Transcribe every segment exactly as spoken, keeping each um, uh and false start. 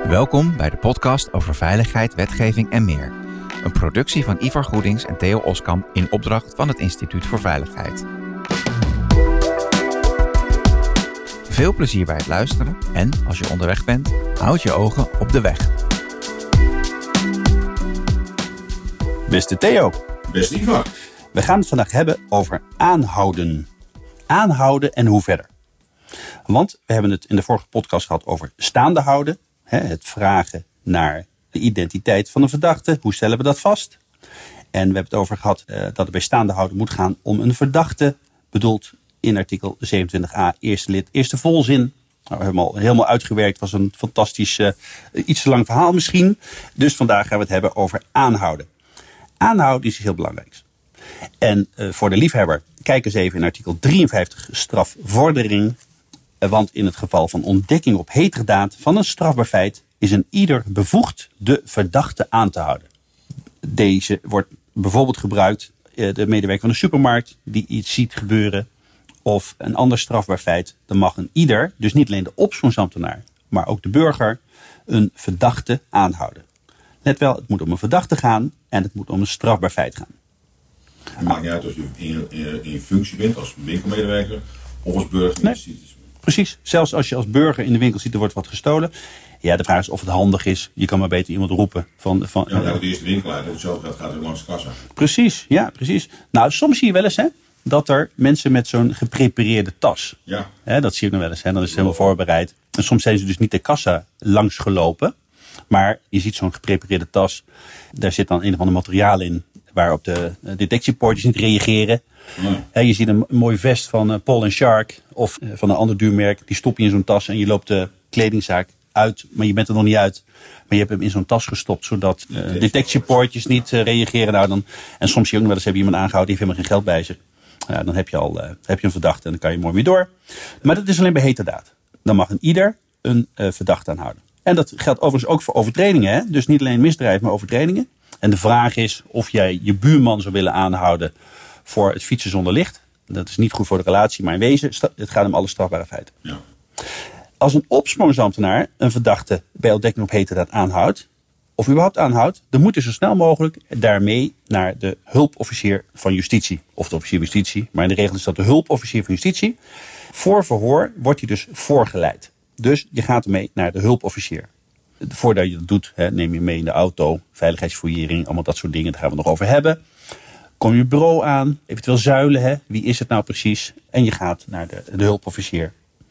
Welkom bij de podcast over veiligheid, wetgeving en meer. Een productie van Ivar Goedings en Theo Oskamp in opdracht van het Instituut voor Veiligheid. Veel plezier bij het luisteren en als je onderweg bent, houd je ogen op de weg. Beste Theo. Beste Ivar. We gaan het vandaag hebben over aanhouden. Aanhouden en hoe verder. Want we hebben het in de vorige podcast gehad over staande houden. Hè, het vragen naar de identiteit van een verdachte. Hoe stellen we dat vast? En we hebben het over gehad uh, dat het bij staande houden moet gaan om een verdachte. Bedoeld in artikel zevenentwintig a, eerste lid, eerste volzin. Nou, we hebben al helemaal uitgewerkt. Het was een fantastisch, uh, iets te lang verhaal misschien. Dus vandaag gaan we het hebben over aanhouden. Aanhouden is iets heel belangrijks. En uh, voor de liefhebber, kijk eens even in artikel drieënvijftig strafvordering. Uh, want in het geval van ontdekking op heterdaad van een strafbaar feit is een ieder bevoegd de verdachte aan te houden. Deze wordt bijvoorbeeld gebruikt, uh, de medewerker van de supermarkt die iets ziet gebeuren of een ander strafbaar feit. Dan mag een ieder, dus niet alleen de opsporingsambtenaar, maar ook de burger, een verdachte aanhouden. Let wel, het moet om een verdachte gaan en het moet om een strafbaar feit gaan. Het maakt niet uit of je in, in, in functie bent als winkelmedewerker of als burger. Nee, precies. Zelfs als je als burger in de winkel ziet er wordt wat gestolen. Ja, de vraag is of het handig is. Je kan maar beter iemand roepen. Van, van, ja, dan de eerste winkel uit en zo gaat, gaat het langs de kassa. Precies, ja, precies. Nou, soms zie je wel eens hè, dat er mensen met zo'n geprepareerde tas. Ja. Hè, dat zie je nog wel eens. Hè, dan is het helemaal voorbereid. En soms zijn ze dus niet de kassa langs gelopen. Maar je ziet zo'n geprepareerde tas. Daar zit dan een of ander materiaal in waarop de detectiepoortjes niet reageren. Nee. He, je ziet een mooi vest van uh, Paul en Shark of uh, van een ander duurmerk. Die stop je in zo'n tas en je loopt de kledingzaak uit. Maar je bent er nog niet uit. Maar je hebt hem in zo'n tas gestopt zodat uh, detectiepoortjes niet uh, reageren. Nou, dan, en soms zie je ook nog wel eens, heb je iemand aangehouden, die heeft helemaal geen geld bij zich. Ja, dan heb je al uh, heb je een verdachte en dan kan je mooi mee door. Maar dat is alleen bij heterdaad. Dan mag een ieder een uh, verdachte aanhouden. En dat geldt overigens ook voor overtredingen. Hè? Dus niet alleen misdrijf, maar overtredingen. En de vraag is of jij je buurman zou willen aanhouden voor het fietsen zonder licht. Dat is niet goed voor de relatie, maar in wezen, het gaat om alle strafbare feiten. Ja. Als een opsporingsambtenaar een verdachte bij ontdekking op heterdaad aanhoudt, of überhaupt aanhoudt, dan moet hij zo snel mogelijk daarmee naar de hulpofficier van justitie. Of de officier van justitie, maar in de regel is dat de hulpofficier van justitie. Voor verhoor wordt hij dus voorgeleid. Dus je gaat ermee naar de hulpofficier. Voordat je dat doet, hè, neem je mee in de auto, veiligheidsfouillering, allemaal dat soort dingen, daar gaan we het nog over hebben. Kom je bureau aan, eventueel zuilen, hè, wie is het nou precies? En je gaat naar de, de hulpofficier.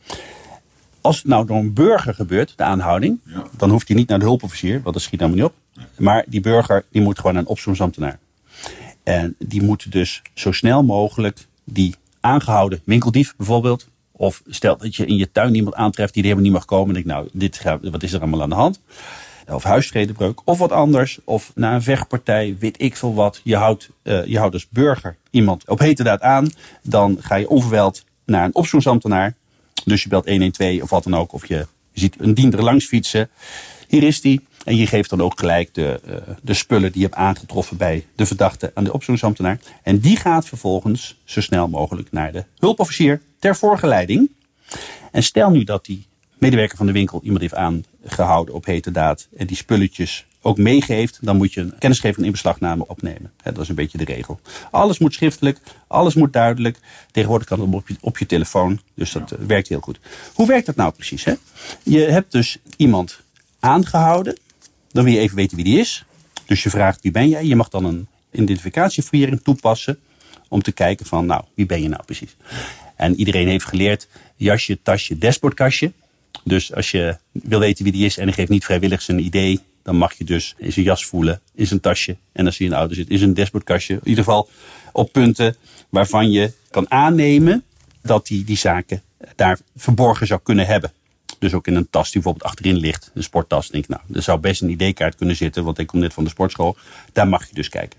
Als het nou door een burger gebeurt, de aanhouding, ja. Dan hoeft hij niet naar de hulpofficier, want dat schiet helemaal niet op. Nee. Maar die burger die moet gewoon naar een opsporingsambtenaar. En die moet dus zo snel mogelijk die aangehouden winkeldief bijvoorbeeld. Of stel dat je in je tuin iemand aantreft die er helemaal niet mag komen. En denk nou, dit gaat, wat is er allemaal aan de hand? Of huisvredebreuk, of wat anders. Of na een vechtpartij, weet ik veel wat. Je houdt, uh, je houdt als burger iemand op heterdaad aan. Dan ga je onverwijld naar een opsporingsambtenaar. Dus je belt honderdtwaalf of wat dan ook. Of je, je ziet een diender langs fietsen. Hier is die. En je geeft dan ook gelijk de, uh, de spullen die je hebt aangetroffen bij de verdachte aan de opsporingsambtenaar. En die gaat vervolgens zo snel mogelijk naar de hulpofficier ter voorgeleiding. En stel nu dat die medewerker van de winkel iemand heeft aangehouden op heterdaad en die spulletjes ook meegeeft, dan moet je een kennisgeving en inbeslagname opnemen. He, dat is een beetje de regel. Alles moet schriftelijk, alles moet duidelijk. Tegenwoordig kan het op je, op je telefoon, dus dat uh, werkt heel goed. Hoe werkt dat nou precies? Hè? Je hebt dus iemand aangehouden, dan wil je even weten wie die is. Dus je vraagt wie ben jij? Je mag dan een identificatiefouillering toepassen om te kijken van nou, wie ben je nou precies? En iedereen heeft geleerd, jasje, tasje, dashboardkastje. Dus als je wil weten wie die is en hij geeft niet vrijwillig zijn idee, dan mag je dus in zijn jas voelen, in zijn tasje. En als hij in de auto zit, in zijn dashboardkastje. In ieder geval op punten waarvan je kan aannemen dat hij die zaken daar verborgen zou kunnen hebben. Dus ook in een tas die bijvoorbeeld achterin ligt, een sporttas. Denk ik, nou, er zou best een I D-kaart kunnen zitten, want ik kom net van de sportschool. Daar mag je dus kijken.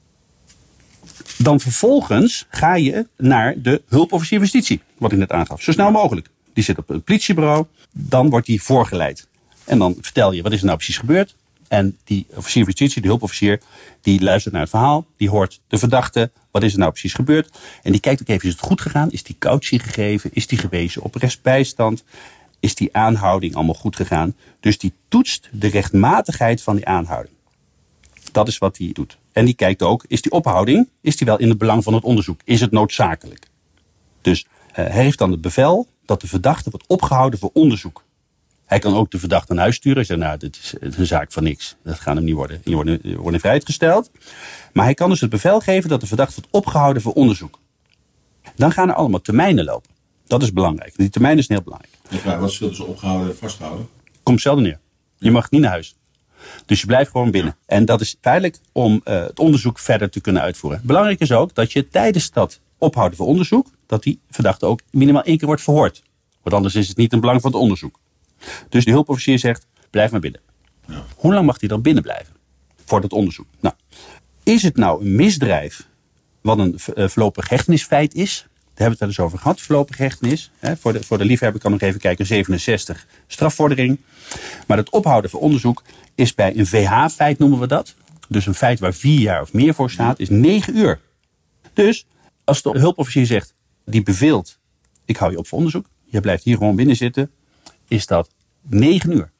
Dan vervolgens ga je naar de hulpofficier van justitie, wat ik net aangaf. Zo snel mogelijk. Die zit op het politiebureau. Dan wordt die voorgeleid. En dan vertel je, wat is er nou precies gebeurd? En die officier van justitie, de hulpofficier, die luistert naar het verhaal. Die hoort de verdachte, wat is er nou precies gebeurd? En die kijkt ook even, is het goed gegaan? Is die cautie gegeven? Is die gewezen op rechtsbijstand? is die aanhouding allemaal goed gegaan. Dus die toetst de rechtmatigheid van die aanhouding. Dat is wat hij doet. En die kijkt ook, is die ophouding, is die wel in het belang van het onderzoek? Is het noodzakelijk? Dus uh, hij heeft dan het bevel dat de verdachte wordt opgehouden voor onderzoek. Hij kan ook de verdachte naar huis sturen. Hij zegt, nou, dit is een zaak van niks. Dat gaat hem niet worden. Je wordt, je wordt in vrijheid gesteld. Maar hij kan dus het bevel geven dat de verdachte wordt opgehouden voor onderzoek. Dan gaan er allemaal termijnen lopen. Dat is belangrijk. Die termijn is heel belangrijk. Ik vraag, wat zullen ze opgehouden en vasthouden? Komt zelden neer. Je mag niet naar huis. Dus je blijft gewoon binnen. En dat is feitelijk om uh, het onderzoek verder te kunnen uitvoeren. Belangrijk is ook dat je tijdens dat ophouden voor onderzoek, dat die verdachte ook minimaal één keer wordt verhoord. Want anders is het niet in belang van het onderzoek. Dus de hulpofficier zegt, blijf maar binnen. Ja. Hoe lang mag hij dan binnen blijven? Voor dat onderzoek. Nou, is het nou een misdrijf wat een uh, voorlopig hechtenisfeit is? Daar hebben we het wel eens over gehad, voorlopig hechtenis. Hè, voor, de, voor de liefhebber kan ik nog even kijken, zevenenzestig strafvordering. Maar het ophouden voor onderzoek is bij een V H-feit, noemen we dat. Dus een feit waar vier jaar of meer voor staat, is negen uur. Dus als de hulpofficier zegt, die beveelt, ik hou je op voor onderzoek. Je blijft hier gewoon binnen zitten. Is dat negen uur.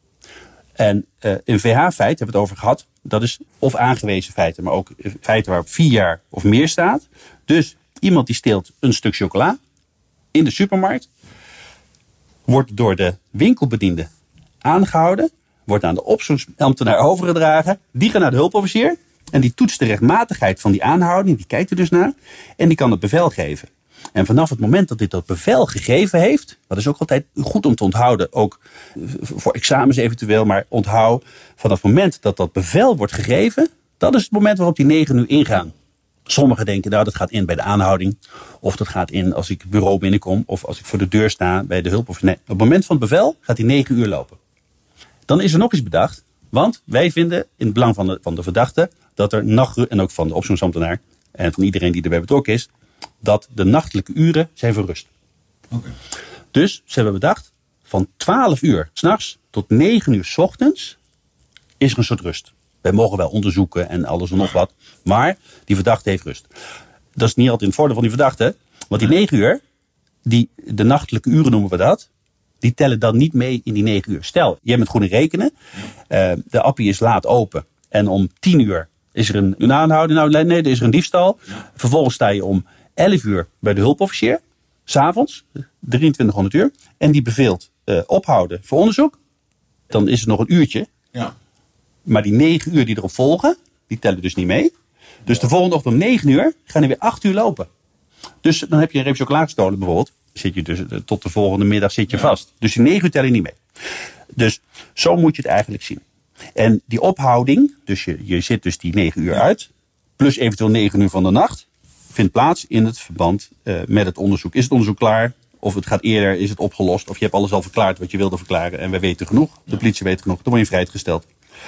En uh, een V H-feit, hebben we het over gehad. Dat is of aangewezen feiten, maar ook feiten waarop vier jaar of meer staat. Dus iemand die steelt een stuk chocola in de supermarkt. Wordt door de winkelbediende aangehouden. Wordt aan de opsporingsambtenaar overgedragen. Die gaat naar de hulpofficier. En die toetst de rechtmatigheid van die aanhouding. Die kijkt er dus naar. En die kan het bevel geven. En vanaf het moment dat dit dat bevel gegeven heeft. Dat is ook altijd goed om te onthouden. Ook voor examens eventueel. Maar onthoud vanaf het moment dat dat bevel wordt gegeven. Dat is het moment waarop die negen uur ingaan. Sommigen denken, nou dat gaat in bij de aanhouding. Of dat gaat in als ik het bureau binnenkom. Of als ik voor de deur sta bij de hulp. Of nee, op het moment van het bevel gaat die negen uur lopen. Dan is er nog iets bedacht. Want wij vinden in het belang van de, van de verdachte. Dat er nachtrust, en ook van de opsporingsambtenaar. En van iedereen die erbij betrokken is. Dat de nachtelijke uren zijn voor rust. Okay. Dus ze hebben bedacht. Van twaalf uur 's nachts tot negen uur 's ochtends. Is er een soort rust. Wij mogen wel onderzoeken en alles en nog wat. Maar die verdachte heeft rust. Dat is niet altijd in het voordeel van die verdachte. Want die negen uur, die, de nachtelijke uren noemen we dat. Die tellen dan niet mee in die negen uur. Stel, je bent goed in rekenen. Uh, de appie is laat open. En om tien uur is er een, een aanhouding. Nou nee, er is er een diefstal. Vervolgens sta je om elf uur bij de hulpofficier. 's Avonds, drieëntwintighonderd uur. En die beveelt uh, ophouden voor onderzoek. Dan is er nog een uurtje. Ja. Maar die negen uur die erop volgen, die tellen dus niet mee. Dus de volgende ochtend om negen uur gaan er weer acht uur lopen. Dus dan heb je een reep chocola gestolen bijvoorbeeld. Zit je dus tot de volgende middag zit je ja. vast. Dus die negen uur tellen niet mee. Dus zo moet je het eigenlijk zien. En die ophouding, dus je, je zit dus die negen uur uit. Plus eventueel negen uur van de nacht. Vindt plaats in het verband uh, met het onderzoek. Is het onderzoek klaar? Of het gaat eerder, is het opgelost? Of je hebt alles al verklaard wat je wilde verklaren. En wij weten genoeg. De politie weet genoeg. Dan word je in vrijheid gesteld.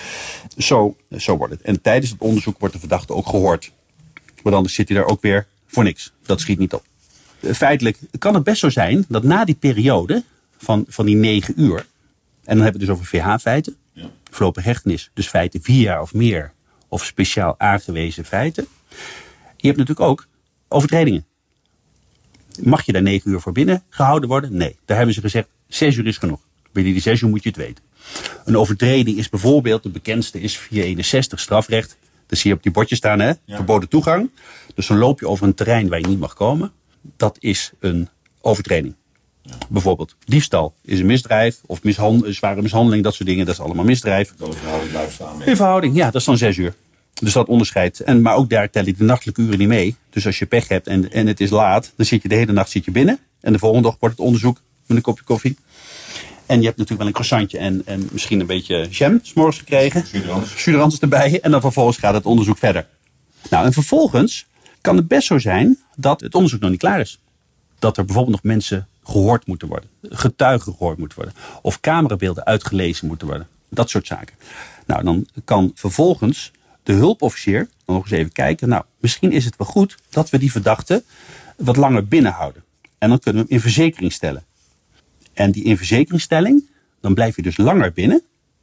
Zo, zo wordt het. En tijdens het onderzoek wordt de verdachte ook gehoord. Want anders zit hij daar ook weer voor niks. Dat schiet niet op. Feitelijk kan het best zo zijn dat na die periode van, van die negen uur. En dan hebben we het dus over V H-feiten. Ja. Voorlopig hechtenis. Dus feiten vier jaar of meer. Of speciaal aangewezen feiten. Je hebt natuurlijk ook overtredingen. Mag je daar negen uur voor binnen gehouden worden? Nee. Daar hebben ze gezegd, zes uur is genoeg. Binnen die zes uur moet je het weten. Een overtreding is bijvoorbeeld, de bekendste is vierhonderdeenenzestig strafrecht. Dat zie je op die bordjes staan, hè? Ja. Verboden toegang. Dus dan loop je over een terrein waar je niet mag komen. Dat is een overtreding. Ja. Bijvoorbeeld diefstal is een misdrijf. Of mishandel, zware mishandeling, dat soort dingen. Dat is allemaal misdrijf. Dat in verhouding blijft staan. In verhouding, ja, dat is dan zes uur. Dus dat onderscheidt. En, maar ook daar tel je de nachtelijke uren niet mee. Dus als je pech hebt en, en het is laat, dan zit je de hele nacht zit je binnen. En de volgende dag wordt het onderzoek met een kopje koffie. En je hebt natuurlijk wel een croissantje en, en misschien een beetje jam 's morgens gekregen. Suderans erbij. En dan vervolgens gaat het onderzoek verder. Nou, en vervolgens kan het best zo zijn dat het onderzoek nog niet klaar is. Dat er bijvoorbeeld nog mensen gehoord moeten worden. Getuigen gehoord moeten worden. Of camerabeelden uitgelezen moeten worden. Dat soort zaken. Nou, dan kan vervolgens de hulpofficier nog eens even kijken. Nou, misschien is het wel goed dat we die verdachte wat langer binnenhouden. En dan kunnen we hem in verzekering stellen. En die in verzekeringstelling, dan blijf je dus langer binnen.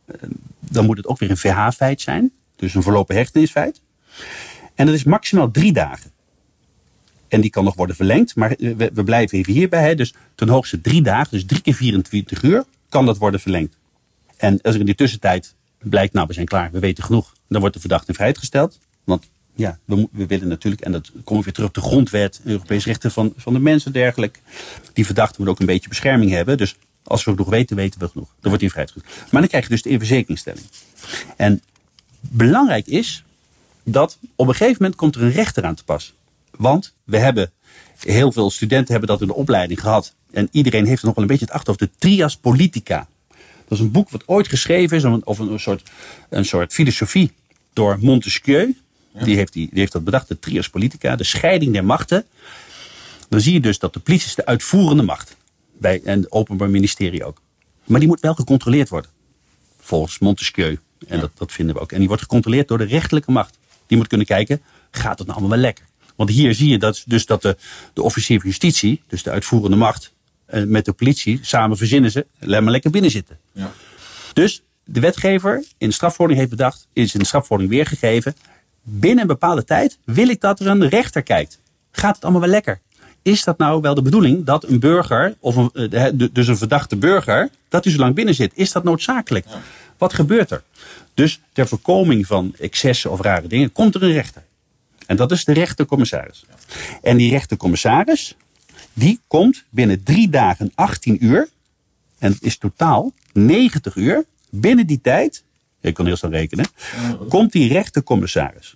Dan moet het ook weer een V H-feit zijn. Dus een voorlopig hechtenisfeit. En dat is maximaal drie dagen. En die kan nog worden verlengd. Maar we, we blijven even hierbij. Hè. Dus ten hoogste drie dagen. Dus drie keer vierentwintig uur kan dat worden verlengd. En als er in die tussentijd blijkt, nou we zijn klaar, we weten genoeg. Dan wordt de verdachte in vrijheid gesteld. Want ja, we, we willen natuurlijk, en dat komen we weer terug op de grondwet, Europese rechten van, van de mensen en dergelijke. Die verdachte moet ook een beetje bescherming hebben. Dus als we genoeg weten, weten we genoeg. Dan wordt hij in vrijheid gesteld. Maar dan krijg je dus de inverzekeringstelling. En belangrijk is dat op een gegeven moment komt er een rechter aan te pas. Want we hebben, heel veel studenten hebben dat in de opleiding gehad. En iedereen heeft er nog wel een beetje het achter over de trias politica. Dat is een boek wat ooit geschreven is over een soort, een soort filosofie door Montesquieu. Ja. Die, heeft die, die heeft dat bedacht, de trias politica, de scheiding der machten. Dan zie je dus dat de politie is de uitvoerende macht. Bij, en het Openbaar Ministerie ook. Maar die moet wel gecontroleerd worden. Volgens Montesquieu. En ja. dat, dat vinden we ook. En die wordt gecontroleerd door de rechterlijke macht. Die moet kunnen kijken, gaat het nou allemaal wel lekker? Want hier zie je dat, dus dat de, de officier van justitie, dus de uitvoerende macht, met de politie, samen verzinnen ze, laat maar lekker binnen zitten. Ja. Dus de wetgever in de strafverordening heeft bedacht, is in de strafverordening weergegeven, binnen een bepaalde tijd wil ik dat er een rechter kijkt. Gaat het allemaal wel lekker? Is dat nou wel de bedoeling dat een burger, of een, dus een verdachte burger, dat hij zo lang binnen zit? Is dat noodzakelijk? Ja. Wat gebeurt er? Dus ter voorkoming van excessen of rare dingen komt er een rechter. En dat is de rechtercommissaris. Ja. En die rechtercommissaris, die komt binnen drie dagen achttien uur. En het is totaal negentig uur. Binnen die tijd, ik kan heel snel rekenen, komt die rechtercommissaris.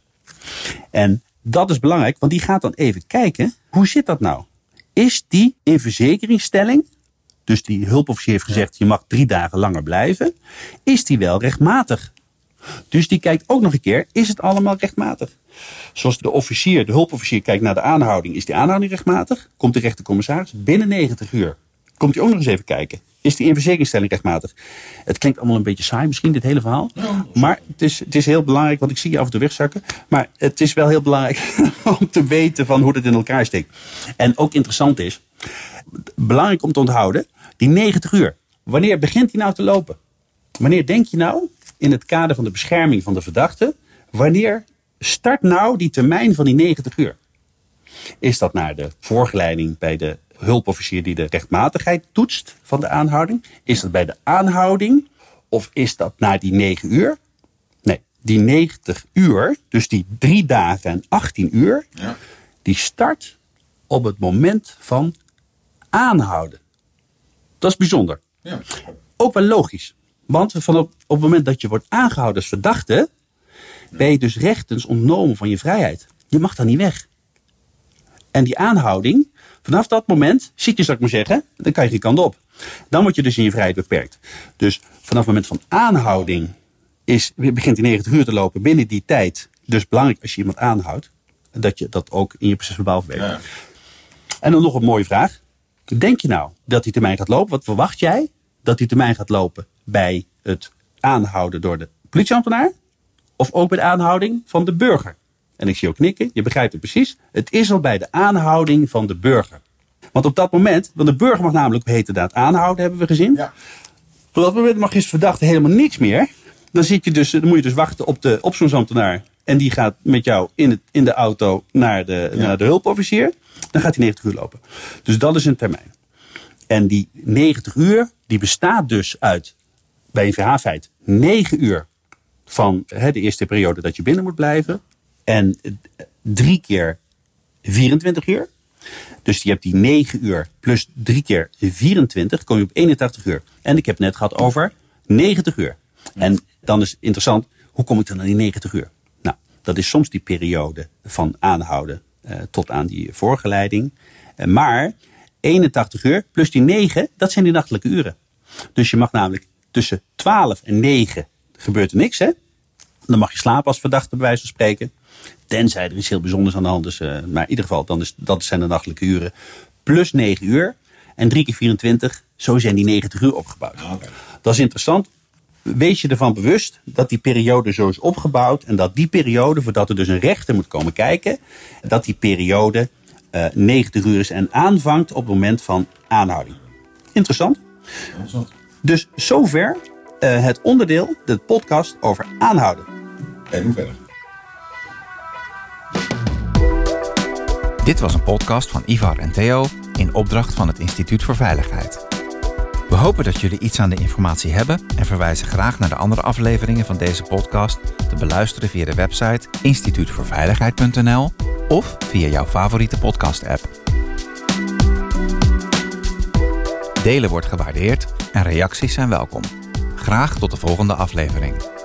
En dat is belangrijk, want die gaat dan even kijken, hoe zit dat nou? Is die in verzekeringsstelling, dus die hulpofficier heeft gezegd, je mag drie dagen langer blijven, is die wel rechtmatig? Dus die kijkt ook nog een keer, is het allemaal rechtmatig? Zoals de officier, de hulpofficier kijkt naar de aanhouding, is die aanhouding rechtmatig? Komt de rechtercommissaris binnen negentig uur. Komt hij ook nog eens even kijken. Is die in verzekeringsstelling rechtmatig? Het klinkt allemaal een beetje saai misschien, dit hele verhaal. Ja, maar het is, het is heel belangrijk, want ik zie je af en toe wegzakken. Maar het is wel heel belangrijk om te weten van hoe het in elkaar steekt. En ook interessant is, belangrijk om te onthouden, die negentig uur. Wanneer begint die nou te lopen? Wanneer denk je nou, in het kader van de bescherming van de verdachte, wanneer start nou die termijn van die negentig uur? Is dat naar de voorgeleiding bij de hulpofficier die de rechtmatigheid toetst van de aanhouding? Is dat bij de aanhouding? Of is dat na die negen uur? Nee, die negentig uur, dus die drie dagen en achttien uur, ja. die start op het moment van aanhouden. Dat is bijzonder. Ja. Ook wel logisch. Want vanaf op het moment dat je wordt aangehouden als verdachte, ben je dus rechtens ontnomen van je vrijheid. Je mag dan niet weg. En die aanhouding, vanaf dat moment, zit je, zou ik maar zeggen, dan kan je geen kant op. Dan word je dus in je vrijheid beperkt. Dus vanaf het moment van aanhouding is, begint die negentig uur te lopen binnen die tijd. Dus belangrijk als je iemand aanhoudt, dat je dat ook in je procesverbaal verwerkt. Ja. En dan nog een mooie vraag. Denk je nou dat die termijn gaat lopen? Wat verwacht jij dat die termijn gaat lopen bij het aanhouden door de politieambtenaar? Of ook bij de aanhouding van de burger? En ik zie ook knikken, je begrijpt het precies. Het is al bij de aanhouding van de burger. Want op dat moment, want de burger mag namelijk op heterdaad aanhouden, hebben we gezien. Ja. Op dat moment mag je als verdachte helemaal niks meer. Dan, zit je dus, dan moet je dus wachten op de opsporingsambtenaar. En die gaat met jou in, het, in de auto naar de, ja. naar de hulpofficier. Dan gaat hij negentig uur lopen. Dus dat is een termijn. En die negentig uur, die bestaat dus uit, bij een V H-feit, negen uur van he, de eerste periode dat je binnen moet blijven. En drie keer vierentwintig uur. Dus je hebt die negen uur plus drie keer vierentwintig. Kom je op eenentachtig uur. En ik heb het net gehad over negentig uur. En dan is het interessant, hoe kom ik dan naar die negentig uur? Nou, dat is soms die periode van aanhouden eh, tot aan die voorgeleiding. Eh, maar eenentachtig uur plus die negen, dat zijn die nachtelijke uren. Dus je mag namelijk tussen twaalf en negen gebeurt er niks, hè? Dan mag je slapen als verdachte, bij wijze van spreken. Tenzij er iets heel bijzonders aan de hand is. Uh, maar in ieder geval, dan is, dat zijn de nachtelijke uren. Plus negen uur. En drie keer vierentwintig. Zo zijn die negentig uur opgebouwd. Okay. Dat is interessant. Wees je ervan bewust dat die periode zo is opgebouwd. En dat die periode, voordat er dus een rechter moet komen kijken. Dat die periode uh, negentig uur is. En aanvangt op het moment van aanhouding. Interessant. Interessant. Dus zover uh, het onderdeel, de podcast over aanhouden. En hoe verder? Dit was een podcast van Ivar en Theo in opdracht van het Instituut voor Veiligheid. We hopen dat jullie iets aan de informatie hebben en verwijzen graag naar de andere afleveringen van deze podcast te beluisteren via de website instituut voor veiligheid punt n l of via jouw favoriete podcast-app. Delen wordt gewaardeerd en reacties zijn welkom. Graag tot de volgende aflevering.